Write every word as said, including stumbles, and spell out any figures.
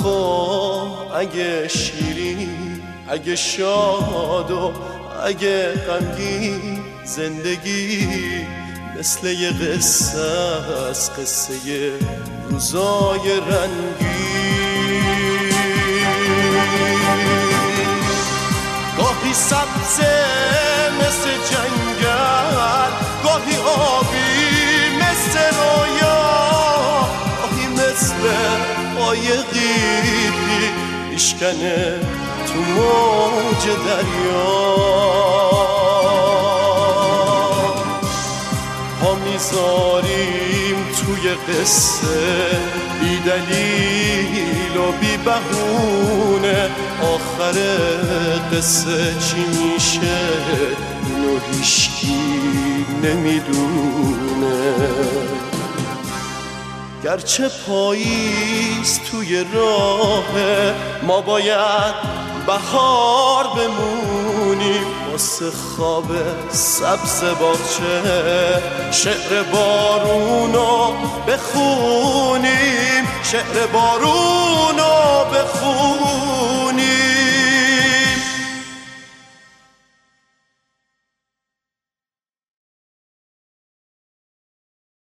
خواه اگه شیرین، اگه شاد و اگه غمگین، زندگی مثل یه قصه از قصه روزای رنگین. گاهی سبزه مثل جنگل، گاهی آبی مثل رویا، گاهی مثل قایقی میشکنه تو موج دریا. پا میذاریم توی قصه بی دلیل و بی بهونه، آخر قصه چی میشه اینو هیچکی نمیدونه. گرچه پاییز توی راه ما باید بهار بمونیم، واسه خواب سبز باغچه شعر بارونو بخونیم، شعر بارونو